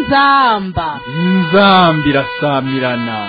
inzamba irasamirana.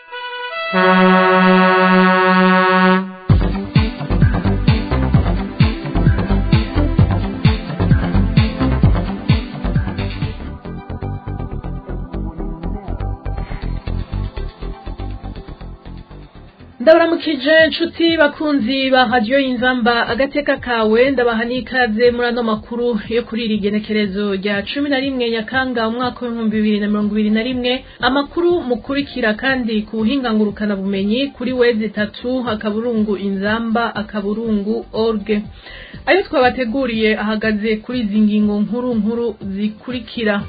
Ndabaramukije nshuti bakunzi ba radio Inzamba agateka kawe ndabaha n'ikaze muri ano makuru yo kuri iri genekerezo rya 11 Nyakanga umwaka wa 2021 amakuru mukurikira kandi ku buhingangurukana bumenyi kuri wezi 3 akaburungu inzamba.org ayo twabateguriye ahagaze kuri zingingo nkuru zikurikira.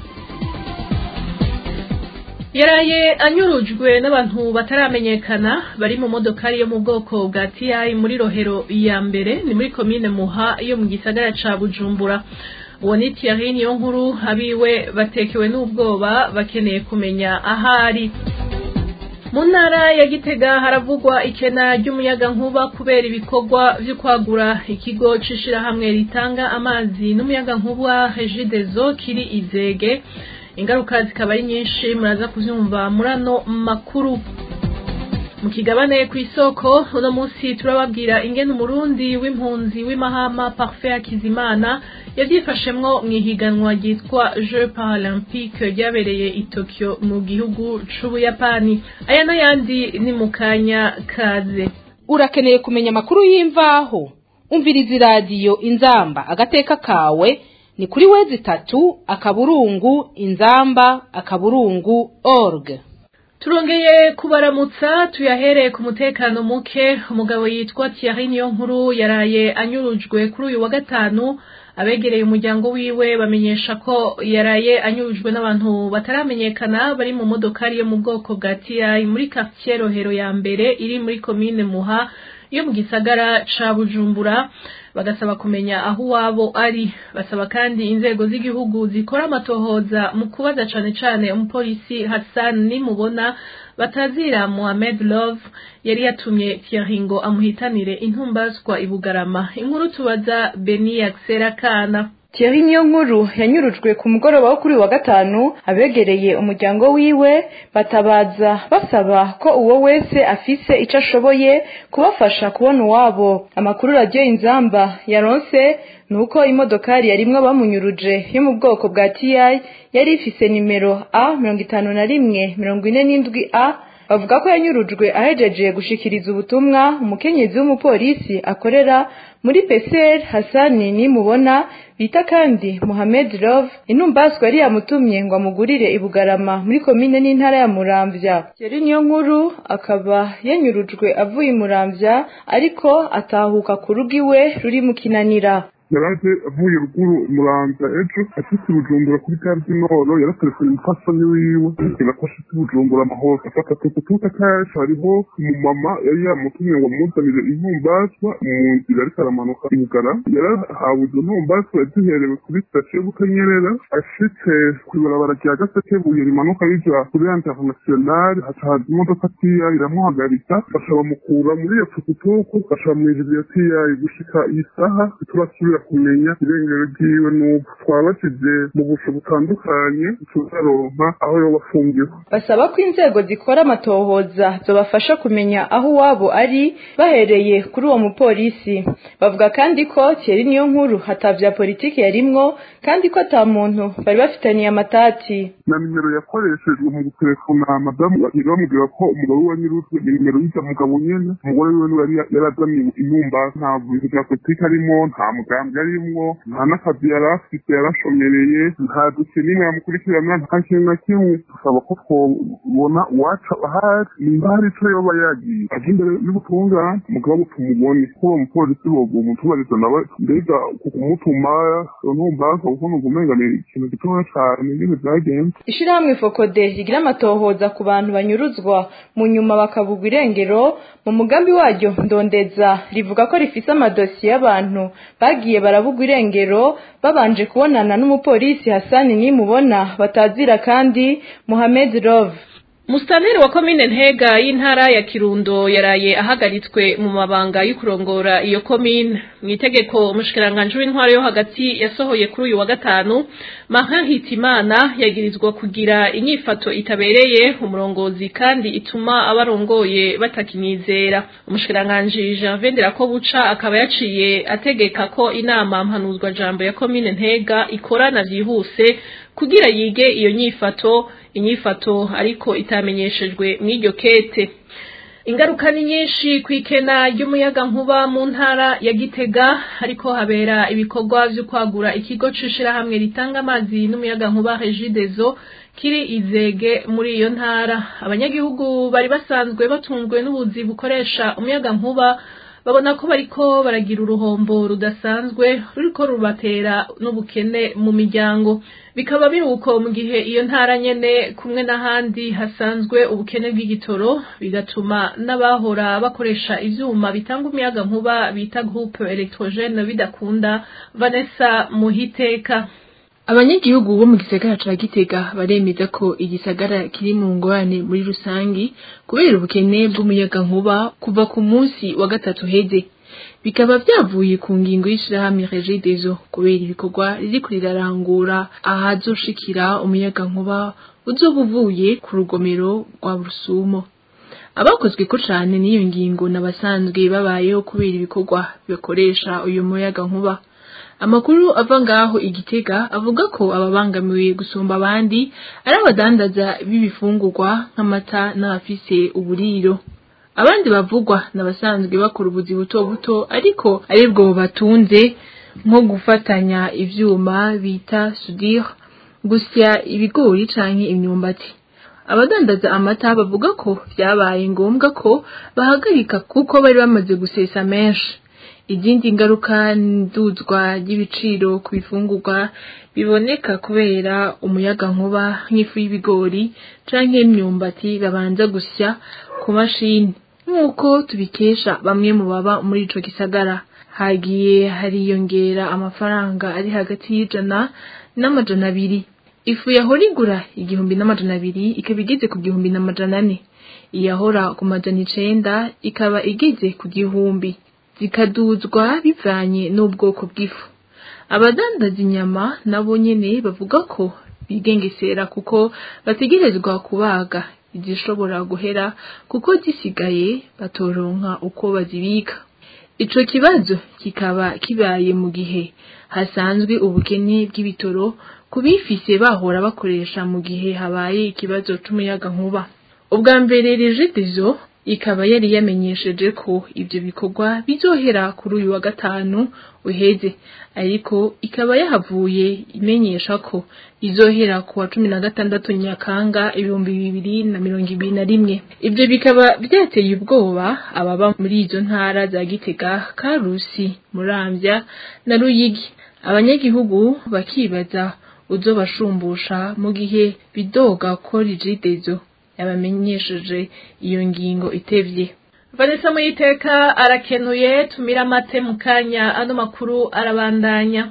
Yaraye anyurujwe n'abantu bataramenyekana bari mu modokari yo mu bwoko bwa TI muri Rohero ya mbere ni muri commune Muha yo mu gisagara ca Bujumbura. Uwo ni Thierry Niyonkuru abiwe batekewe n'ubwoba bakeneye kumenya ahari. Mu ntara ya Gitega haravugwa ikena ry'umuyaga nkuba kubera ibikorwa vyo kwagura ikigo c'ishirahamwe ritanga amazi n'umuyaga nkuba Regideso kiri Izege. Ingaruka zikaba ari nyinshi muraza kuvyumva murano makuru. Mu kigabane kw'isoko uno munsi turababwira ingene umurundi w'impunzi w'imahama Parfait Akizimana yavyifashemwo mwihiganwa ryitwa Jeux Paralympiques ryabereye i Tokyo mu gihugu c'Ubuyapani. Aya n'ayandi ni mukanya kaze. Urakeneye kumenya amakuru y'imvaho? Umviriza radio Inzamba agateka kawe ni kuri wezi 3 akaburungu inzamba.org. Turongeye kubaramutsa tuyahereye ku mutekano muke. Umugabo yitwa Thierry Niyonkuru yaraye anyurujwe kuri uyu wa gatanu. Abegereye umuryango wiwe bamenyesha ko yaraye anyurujwe n'abantu bataramenyekana bari mu modokari yo mu bwoko bwa TI muri quartier Rohero ya mbere iri muri commune Muha yo mu gisagara ca Bujumbura. Bagasaba kumenya aho wabo ari. Basaba kandi inzego z'igihugu zikora amatohoza mu kubaza cane umupolisi Hassan Nimubona batazira Mohamed Love yari yatumye Thierry ngo amuhitanire intumbaswa ibugarama. Inkuru tubaza Beni Axera Kana. Thierry Niyonkuru yanyurujwe ku mugoroba wo kuri wa gatanu. Abegereye umuryango wiwe batabaza basaba ko uwo wese afise ico ashoboye kubafasha kubona uwabo. Amakuru radio Inzamba yaronse nuko imodokari yarimwe bamunyuruje yo mu bwoko bwa TI yari ifise nimero A5147A. Bavuga ko yanyurujwe ahejeje gushikiriza ubutumwa umukenyezi w'umupolisi akorera muri PCR Hassan Nimubona bita kandi Mohamed Love. Intumbaswa yari yamutumye ngo amugurire ibugarama muri commune n'intara ya Muramvya. Thierry Niyonkuru akaba yanyurujwe avuye i Muramvya ariko atahuka ku rugiwe ruri mu Kinanira. Yaraje avuye ruguru Muramvya ejo ashitse Bujumbura kuri gare du Nord yaratelefone umupfasoni wiwe ko ashitse Bujumbura amahoro afata tukutuka cash hariho umumama yari yamutumye ngo amuzanire intumbaswa mu nzira ariko aramanuka ibugara yarahawe izo ntumbaswa yaziherewe kuri station yo Bukanyerera ashitse kw'ibarabara rya Gasekebuye rimanuka rija kuri International hacaza imodoka TIA iramuhagarika bashabamukura muri iyo tukutuku bashamwijije iyo TIA gushika isaha turasubira kumenya irengero ryiwe n'uko twabashije mu busho butandukanye tuzaronka aho yo bafungiwe. Basaba ko inzego zikora amatohoza zobafasha kumenya aho wabo ari bahereye kuri uwo mupolisi. Bavuga kandi ko Thierry Niyonkuru hatavya politiki yarimwo kandi ko ata muntu bari bafitaniye amatati. Na nimero yakoreshejwe mu gutelefona madamu bamubwira ko umugabo we wanyurujwe ni nimero y'icyo mugabo nyene. Umugore wiwe yarazaniye intumba nta bintu bya politiki arimo nta mugambi yarimwo nta n'akazi yari afite yarashomereye nta dukenine yamukurikirana nta kintu na kimwe. Tusaba ko twobona uwaca ahari nimba hari ico yoba yagiye aje imbere y'ubutungane umugabo tumubone ko uwo mupolisi bomutubariza nawe mbega kumutuma ntumbaswa kuko nugumenga ni ikintu gitoya cane nyene vyagenze. Ishirahamwe Fokode rigira amatohoza ku bantu banyuruzwa mu nyuma bakabugwa irengero mu mugambi waryo ndondeza rivuga ko rifise amadosiye y'abantu bagiye barabugwa irengero babanje kubonana n'umupolisi Hassan Nimubona batazira kandi Mohamed Love. Musitanteri wa komine Ntega y'intara ya Kirundo yaraye ahagaritswe mu mabanga y'ukurongora iyo komine. Mu itegeko umushikiranganje w'intwaro yo hagati yasohoye kuri uyu wa gatanu, Marin Hitimana yagirizwa kugira inyifato itabereye umurongozi kandi ituma abarongoye batakinizera. Umushikiranganje Jean Venderakobuca akaba yaciye ategeka ko inama mpanuzwa jambo ya komine Ntega ikorana vyihuse kugira yige iyo inyifato ariko itamenyeshejwe mw'iryo kete. Ingaruka ni nyinshi kwikena ry'umuyaga nkuba mu ntara ya Gitega, ariko habera ibikorwa vyo kwagura ikigo cishira hamwe ritanga amazi n'umuyaga nkuba Regideso kiri Izege muri iyo ntara. Abanyagihugu bari basanzwe batunzwe n'ubuzi bukoresha umuyaga nkuba babona ko bariko baragira uruhombo rudasanzwe ruriko rubatera n'ubukene mu miryango. Bikaba biruko mu gihe iyo ntara nyene kumwe n'ahandi hasanzwe ubukene bw'igitoro, bigatuma n'abahora bakoresha ivyuma bitanga umuyaga nkuba bita groupe électrogène bidakunda. Vanessa Muhiteka. Abanyagihugu bo mu gisagara ca Gitega baremeza ko igisagara kiri mu ngorane muri rusangi kubera ubukene bw'umuyaga nkuba kuva ku munsi wa gatatu heze. Bikaba vyavuye ku ngingo y'ishirahamwe Regideso kubera ibikorwa ririko rirarangura ahazoshikira umuyaga nkuba uzoba uvuye ku rugomero rwa Burusumo. Abakozwe ko cane n'iyo ngingo n'abasanzwe babayeho kubera ibikorwa bikoresha uyu muyaga nkuba. Amakuru ava ngaho Igitega avuga ko ababangamiwe gusumba abandi ari abadandaza b'ibifungurwa nk'amata n'abafise uburiro. Abandi bavugwa n'abasanzwe bakora ubuzi buto buto ariko aribwo batunze nko gufatanya ivyuma bita soudure, gusya ibigori canke imyumbati. Abadandaza amata bavuga ko vyabaye ngombwa ko bahagarika kuko bari bamaze gusesa menshi. Izindi ngaruka nduzwa ry'ibiciro ku bifungurwa biboneka kubera umuyaga nkuba nk'ifu y'ibigori canke imyumbati babanza gusya ku mashini. Nk'uko tubikesha bamwe mu baba muri ico gisagara, hagiye hariyongera amafaranga ari hagati y'ijana n'amajana abiri. Ifu yahora igura 1,200 ikaba igeze ku 1,400, iyahora ku 900 ikaba igeze ku 1,000. Zikaduzwa bivanye n'ubwoko bw'ifu. Abadandaza inyama nabo nyene bavuga ko bigengesera kuko bategerezwa kubaga izishobora guhera kuko zisigaye batoronka uko bazibika. Ico kibazo kikaba kibaye mu gihe hasanzwe ubukene bw'ibitoro kubifise bahora bakoresha mu gihe habaye ikibazo c'umuyaga nkuba. Ubwa mbere Regideso ikaba yari yamenyesheje ko ibyo bikorwa bizohera kuri uyu wa gatanu uheze, ariko ikaba yahavuye imenyesha ko izohera ku wa 16 Nyakanga 2021. Ibyo bikaba byateye ubwoba ababa muri izo ntara za Gitega, Karusi, Muramvya na Ruyigi. Abanyagihugu bakibaza uzobashumbusha mu gihe bidoga ko Regideso yabamenyesheje iyo ngingo itevye. Vanessa Muhiteka arakenuye. Tumira mate mukanya, ano makuru arabandanya.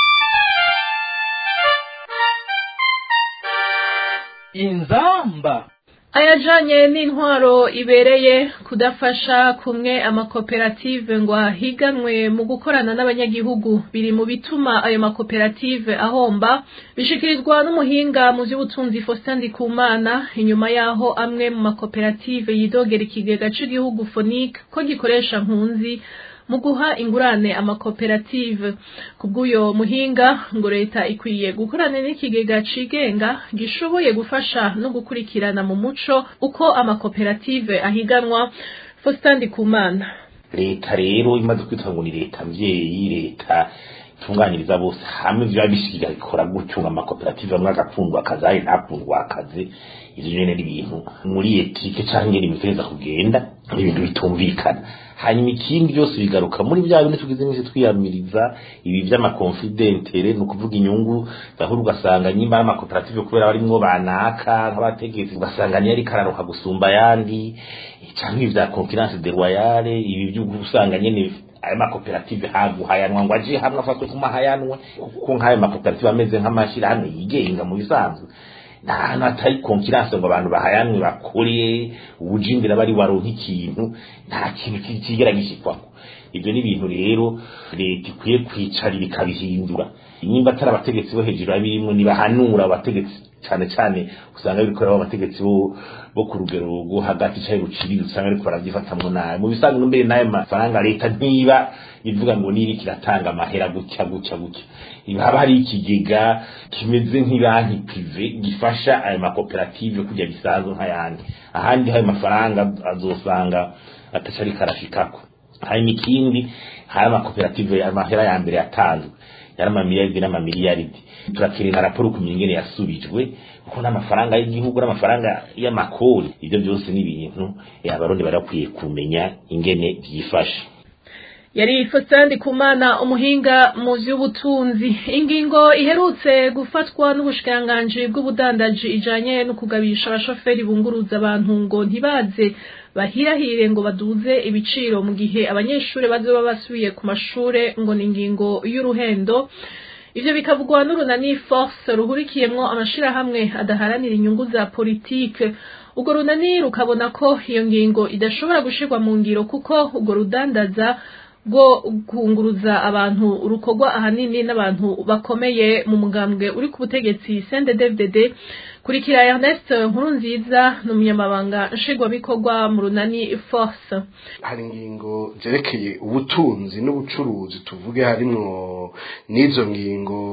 Inzamba Ayajanye n'intwaro ibereye kudafasha kumwe amakoperative ngo higanwe mu gukorana n'abanyagihugu biri mu bituma ayo makoperative ahomba, bishikirizwa n'umuhinga mu by'ubutunzi Faustin Ndikumana. Inyuma yaho amwe mu makoperative yidogera ikigega cy'igihugu FONIC ko gikoresha mpunzi mu guha ingurane amakoperative. Kubw'uyo muhinga ngo leta ikwiye gukorana n'ikigega cigenga gishoboye gufasha no gukurikirana mu muco uko amakoperative ahiganwa. Faustin Ndikumana. Leta rero imaze kwitwa ngo ni leta mvyeyi, leta tunganyiriza bose hamwe vya bishiga ikora gucunga amakoperative amwe agapfundwa akazi ntapfundwa akazi. Ivyo nyene ni ibintu muri etike canke n'imifereza kugenda ibintu bitumvikana. Hanyuma ikindi byose bigaruka muri bya bintu tugize nise twiyamiriza ibi by'amakonfidentere no kuvuga inyungu zahuru ugasanga nyimba amakoperative kubera barimwo banaka nk'abategetsi ugasanga ni yari kararuka gusumba yandi cyangwa ivya concurrence déloyale ibi byo usanga nyene ayo makoperative haguhayanwa ngo aje hamwe afatwe kumahayanwe kuko nk'ayo makoperative ameze nk'amashira hano yigenga mu bisanzwe nta natari konkiranse ngo abantu bahayanwe bakore ubujindira bari waronka ikintu nta kintu kigera gishikwako. Ibyo ni ibintu rero leta ikwiye kwicarira ikabihindura. Nimba atari abategetsi bo hejuru abirimo nibahanura abategetsi cyane cyane usanga bikorera abategetsi bo ku rugero rwo hagati cyane ruciri usanga ariko baravyifatamwo naye mu bisanzwe mbere naye mafaranga leta ntiba ivuga ngo niri kiratanga amahera gutya haba hari ikigega kimeze nk'ibanki prive gifasha ayo makoperative kujya bisanzwe nk'ayandi ahandi hayo mafaranga azosanga atacari karashikako. Hari ikindi hari amakoperative amahera ya mbere yatanzwe yaramamiliyaridi n'amamiliyaridi turakirina raporo kumenya ingene yasubijwe kuko n'amafaranga y'igihugu n'amafaranga y'amakori ibyo byose ni ibintu abarundi barakwiye kumenya ingene byifashe. Yari Faustin Ndikumana umuhinga mu by'ubutunzi. Ingingo iherutse gufatwa n'ubushikanganje bw'ubudandaji ijanye no kugabisha abashoferi bunguruza abantu ngo ntibaze bahirahire ngo baduze ibiciro mu gihe abanyeshuri bazoba basubiye ku mashure ngo ni ingingo y'uruhendo. Ivyo bikavugwa n'urunani Force ruhurikiyemwo amashirahamwe adaharanira inyungu za politike. Urwo runani rukabona ko iyo ngingo idashobora gushirwa mu ngiro kuko urwo rudandaza bwo kunguruza abantu rukogwa ahanini n'abantu bakomeye mu mugambwe uri ku butegetsi CNDD-FDD. Kurikira Ernest Nkurunziza n'umunyamabanga nshingwabikorwa mu runani Force. Hari ingingo zerekeye ubutunzi n'ubucuruzi tuvuge harimwo n'izo ngingo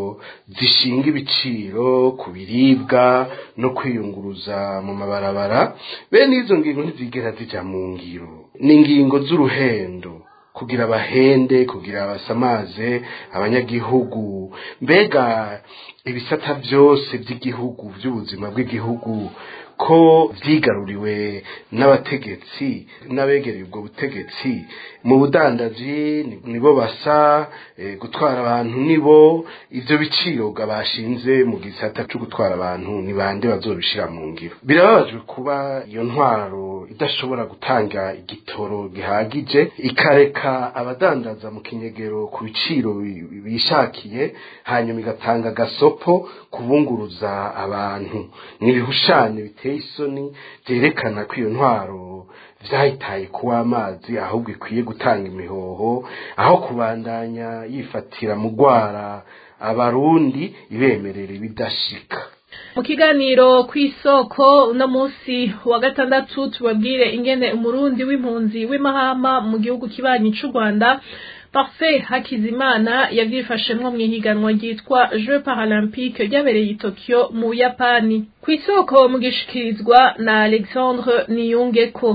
zishinga ibiciro ku biribwa no kwiyunguruza mu mabarabara. Bene izo ngingo ntizigera zija mu ngiro, ni ingingo z'uruhendo kugira abahende kugira abasamaze abanyagihugu. Mbega ibisata byose by'igihugu by'ubuzima bw'igihugu ko vyigaruriwe n'abategetsi n'abegereye ubwo butegetsi mu budandaji nibo basa gutwara abantu nibo ivyo biciro bashinze mu gisata cyo gutwara abantu ni bande bazobishira mu ngiro. Birababajwe kuba iyo ntwaro idashobora gutanga igitoro gihagije ikareka abadandaza mu kinyegero ku biciro bishakiye hanyuma igatanga gasopo kubunguruza abantu. Nibihushane biteye isoni byerekana ko iyo ntwaro vyahitaye kuwa amazi ahubwo ikwiye gutanga imihoho aho kubandanya yifatira mu gwara abarundi ibemerera bidashika. Mu kiganiro kw'isoko no musi wa gatandatu tubabwire ingene umurundi w'impunzi w'imahama mu gihugu kibanyi c'u Rwanda Parfait Hakizimana yavyifashemwo mwihiganwa ryitwa Jeux Paralympiques ryabereye i Tokyo mu Buyapani. Kw'isoko mu gishikirizwa na Alexandre Niyungeko.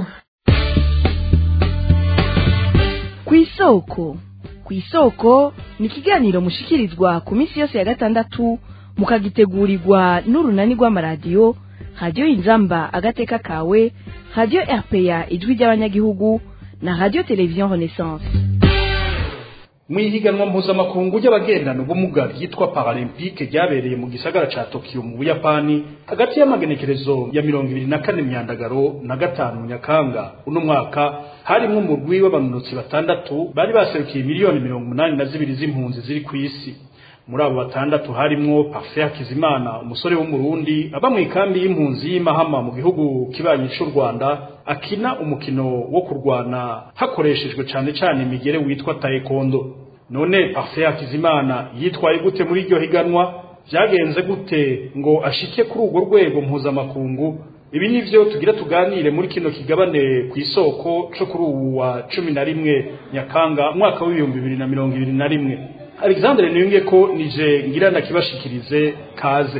Kw'isoko ni ikiganiro mushikirizwa ku minsi yose ya gatandatu mukagitegurirwa n'urunani rw'amaradiyo Radio Inzamba agateka kawe, Radio RPA ijwi ry'abanyagihugu na Radio Television Renaissance. Mwihiganwa mpuzamakungu ry'abagendana ubumuga ryitwa Paralympique ryabereye mu gisagara ca Tokyo mu Buyapani hagati y'amagenekerezo ya 24 Myandagaro na 5 Nyakanga. Uno mwaka harimwo umurwi w'abanonotsi batandatu bari baserukiye miliyoni 82 z'impunzi ziri ku isi. Muri abo batandatu harimwo Parfait Hakizimana umusore w'umurundi aba mu ikambi y'impunzi y'Imahama mu gihugu kibanyi c'u Rwanda akina umukino wo kurwana hakoreshejwe cyane imigere witwa taekwondo. None Parfait Hakizimana yitwaye gute muri iryo higanwa? Byagenze gute ngo ashike kuri urwo rwego mpuzamakungu? Ibi nivyo tugira tuganire muri kino kigabane kw'isoko cyo kuri ubu wa 11 Nyakanga mwaka wa 2021. Alexandre Niyungeko nije ngira nakibashikirize kaze.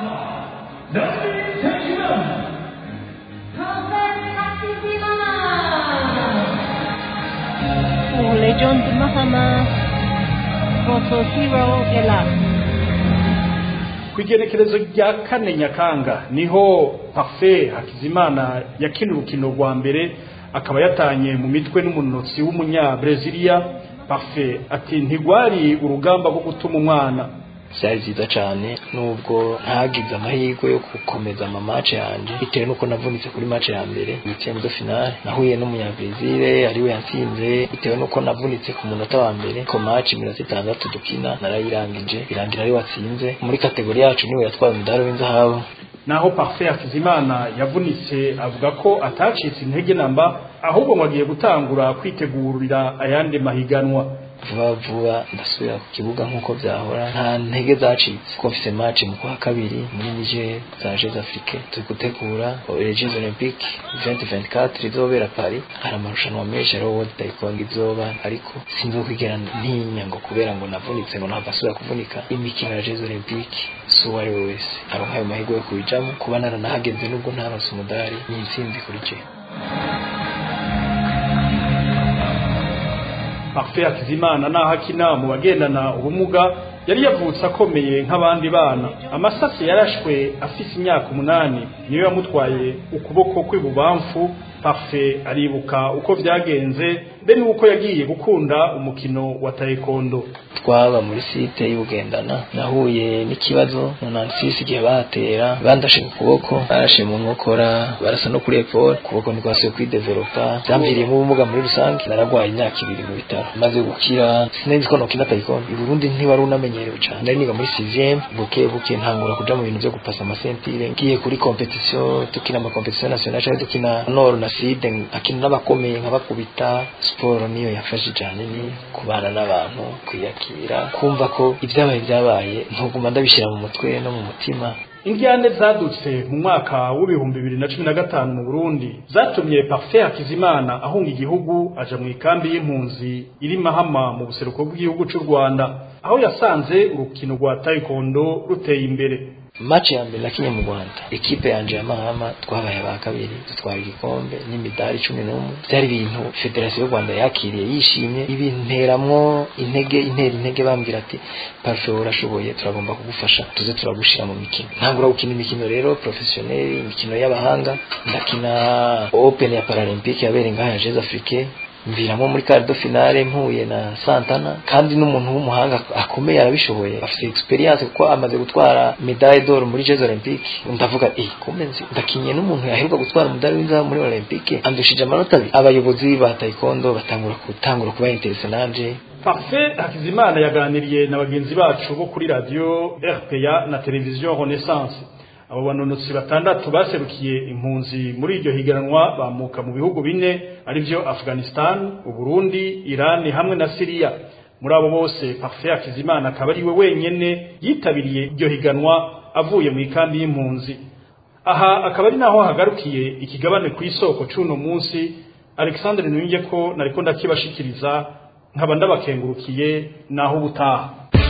Legend Mahama, votre hero est là. Kwigerekerezo rya 4 Nyakanga niho Parfait Hakizimana yakina urukino rwa mbere akaba yatanye mu mitwe n'umunotsi w'umunya Brazilia. Parfait ati ntigwari urugamba rwo gutuma umwana. Byari byiza cyane nubwo ntagize amahirwe yo gukomeza amamatch yanje bitewe nuko navunitse kuri match ya mbere y'itsinda finale nahuye n'umunyabrazil ariwe yatsinze bitewe nuko navunitse ku munota wa mbere ko match 6 dukina narayirangije birangira ari watsinze muri kategori yacu niwe yatwaye umudari w'inzahabu naho Parfait Hakizimana yavunitse avuga ko atacitse intege namba ahubwo ngo agiye gutangura kwitegurira ayandi mahiganwa. vuba ndasubira ku kibuga nk'uko byahora nta ntege zacitse ko mfise match mu kwa kabiri muri Niger za Jeux Africains turi gutegura Jeux Olympiques 2024 izobera Paris. hari amarushanwa menshi ari World Taekwondo izoba ariko sinzokwigera ntinya ngo kubera ngo navunitse ngo ntabasubira kuvunika imikino ya Jeux Olympiques so wari wese aronka ayo mahirwe yo kubijamo kuba naranahageze nubwo ntaronse umudari ni intsinzi kuri je. Parfait Hakizimana nahakina mu bagendana ubumuga yari yavutse akomeye nk'abandi bana. Amasasi yarashwe afise imyaka 8 niyo yamutwaye ukuboko kw'ibubamfu. Parfait aribuka uko vyagenze be nuko yagiye gukunda umukino wa taekwondo. Twaba muri site y'ugendana nahuye n'ikibazo nonansi igihe batera bandashe ku kuboko barashe mu nkokora barasa no kuri epole kuboko niko kwasuye kwidevelopa byamviriye mu bumuga muri rusange. naragwaye imyaka 2 mu bitaro maze gukira sinzi ko nokina taekwondo. i Burundi ntiwari unamenyerewe cyane nari niga muri 6e buke ntangura kuja mu bintu byo gupasa amasentire ngiye kuri competition tukina ama competition nationale cyane tukina nord na sud akina n'abakomeye nk'abakubita. Sport niyo yafashe cyane ni kubana n'abantu kwiyakira kumva ko ibyabaye ntuguma ndabishira mu mutwe no mu mutima. Indyane zadutse mu mwaka w'2015 mu Burundi zatumye Parfait Hakizimana ahunga igihugu aja mu ikambi y'impunzi iri Mahama mu buseruko bw'igihugu cy'u Rwanda aho yasanze urukino rwa taekwondo ruteye imbere. Match ya mbere nakinye mu Rwanda equipe yanje ya Mahama twabaye aba kabiri dutwara igikombe n'imidari 11. byari ibintu Federation y'u Rwanda yakiriye yishimye ibinteramwo intege bambwira ati Parfait urashoboye turagomba kugufasha tuze turagushira mu mikino. ntangura gukina imikino rero professionnel imikino y'abahanga ndakina Open ya Paralympique yabereye ngaha ya Jeux Africains mviramo muri quart de finale mpuye na Santana kandi n'umuntu w'umuhanga akomeye arabishoboye afite experience kuko amaze gutwara medaille d'or muri Jeux Olympiques. ndavuga kumenzi ndakinye n'umuntu yaheruka gutwara medaille w'inzahabu muri Olympique andushije amanota 2. abayobozi ba taekwondo batangura kuba internationale. Parfait Hakizimana yaganiriye na bagenzi bacu bo kuri radio RPA na televiziyo Renaissance. abo banonotsi 6 baserukiye impunzi muri iryo higanwa bamuka mu bihugu 4 arivyo Afghanistan, Burundi, Iran hamwe na Syria. muri abo bose Parfait Hakizimana akaba ari we wenyene yitabiriye iryo higanwa avuye mu ikambi y'impunzi. aha akaba ari naho hagarukiye ikigabane ku isoko cy'uno munsi. Alexandre Nuyingeko nariko ndakibashikiriza nkaba ndabakengurukiye naho ubutaha.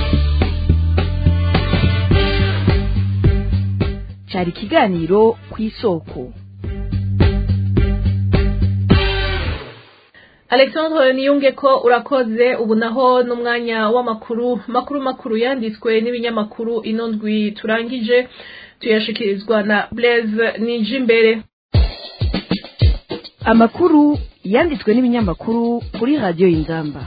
cyari kiganiro ku isoko. Alexandre Niyungeko urakoze. ubu naho n'umwanya w'amakuru yanditswe n'ibinyamakuru inondwi turangije tuyashikirizwa na Blaise Nijimbere. Amakuru yanditswe n'ibinyamakuru kuri radio Inzamba.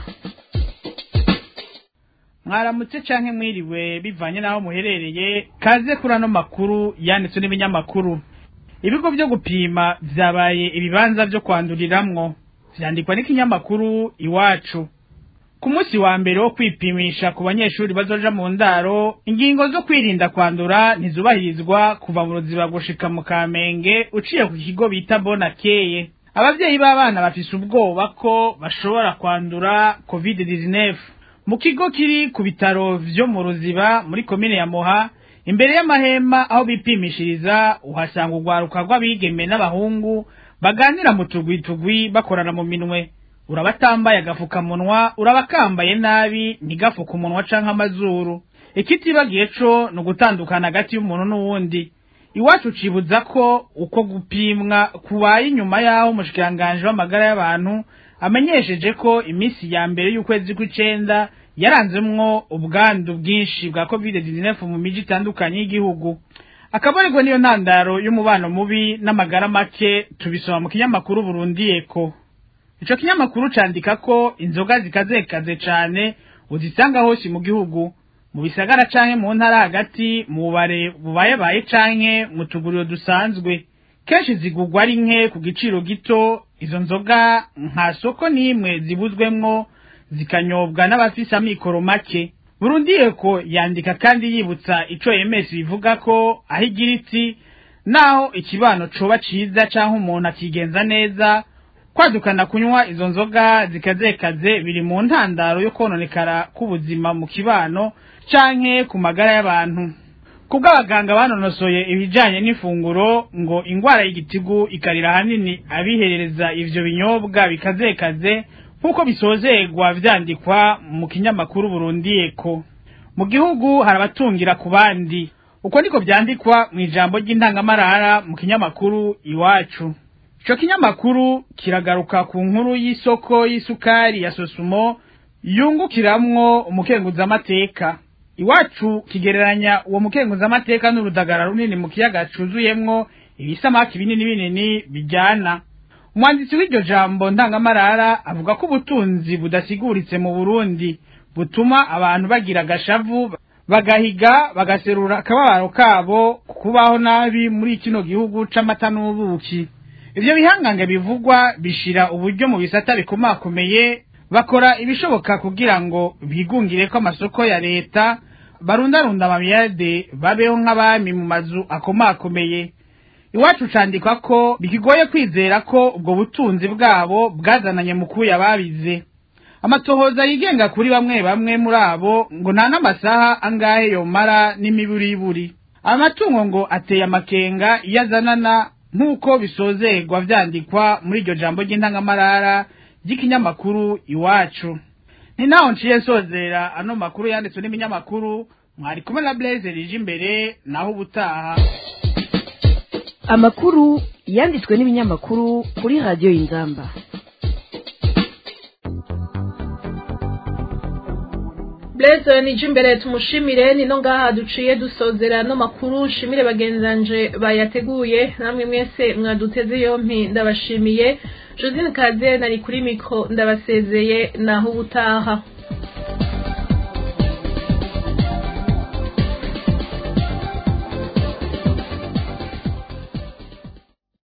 Mwaramutse canke mwiriwe bivanye naho muherereye kaze kurano makuru yanditswe n'ibinyamakuru. Ibigo byo gupima vyabaye ibibanza byo kwanduriramwo vyandikwa n'ikinyamakuru Iwacu. Ku munsi wa mbere wo kwipimisha ku banyeshuri bazoja mu ndaro ingingo zo kwirinda kwandura ntizubahirizwa kuva mu Ruziba gushika mu Kamenge uciye ku kigo bita Bonakeye. Abavyeyi b'abana bafise ubwoba ko bashobora kwandura COVID-19. Mu kigo kiri ku bitaro vyo mu Ruziba muri komine ya Moha imbere y'amahema aho bipimishiriza uhasanga urwaruka rw'abigeme n'abahungu baganira mu tugwi bakorana mu minwe. Urabatambaye agafukamunwa urabakambaye nabi ntigafuka umunwa canke amazuru. Ikitibagiye co no gutandukana hagati y'umuntu n'uwundi. Iwacu cibuza ko uko gupimwa kubaye inyuma yaho umushikiranganje w'amagara y'abantu amenyesheje ko imisi ya mbere y'ukwezi kw'icenda yaranzemwo ubwandu bwinshi bwa COVID-19 mu miji itandukanye y'igihugu. Akabarego niyo ntandaro y'umubano mubi n'amagara make tubisoma mu kinyamakuru Burundi Eko. Ico kinyamakuru candika ko inzoga zikazekaze cane uzisanga hose mu gihugu mu bisagara canke mu ntara hagati mu bare bubaye canke mu tuguriro dusanzwe. Kenshi zigugwa ari nke ku giciro gito. Izo nzoga nka soko nimwe zibuzwemwo zikanyobwa n'abafisa mikoro make. Burundi Eko yandika kandi yibutsa ico MS bivuga ko aho igiriti naho ikibano coba ciza canke umuntu akigenza neza, kwadukana kunywa izo nzoga zikazekaze biri mu ntandaro yo kononekara k'ubuzima mu kibano canke ku magara y'abantu. Kubw'abaganga banonosoye ibijanye n'ifunguro ngo ingwara y'igitigu ikarira hanini abiherereza ivyo binyobwa bikazekaze nk'uko bisozegwa vyandikwa mu kinyamakuru Burundi Eko. Mu gihugu harabatungira ku bandi, uko niko vyandikwa mu ijambo ry'intangamarara mu kinyamakuru Iwacu. Ico kinyamakuru kiragaruka ku nkuru y'isoko y'isukari ya Sosumo yungukiramwo umukenguzamateka. Iwacu kigereranya uwo mukenguzamateka n'urudagara runini mu kiyaga cuzuyemwo ibisamaki binini binini bijyana. Umwanditsi w'iryo jambo ndangamarara avuga ko ubutunzi budasiguritse mu Burundi butuma abantu bagira agashavu, bagahiga bagaserura akababaro kabo kubaho nabi muri kino gihugu c'amata n'ubuki. Ivyo bihangange bivugwa bishira uburyo mu bisata bikomakomeye, bakora ibishoboka kugira ngo bigungire ko amasoko ya leta, barundarunda amamiliyarde babeho nk'abami mu mazu akomakomeye. Iwacu candikwa ko bikigoye kwizera ko ubwo butunzi bwabo bwazananye mu kuya babize. Amatohoza yigenga kuri bamwe bamwe muri abo ngo nta n'amasaha angahe yomara n'imiburiburi. Amatungo ngo ateye amakenga iyazanana nk'uko bisozegwa vyandikwa muri iryo jambo ry'intangamarara ry'ikinyamakuru Iwacu. Ni naho nciye nsozera ano makuru yanditswe n'iminyamakuru, mwari kumwe na Blaise rije imbere naho ubutaha. Amakuru yanditswe n'ibinyamakuru kuri Radio Inzamba. Blaise nije imbere tumushimire, nino ngaha duciye dusozera no makuru. Shimire bagenzanje bayateguye, namwe mwese mwaduteze yompi ndabashimiye. Josine Kaze nari kuri mikro, ndabasezeye naho ubutaha.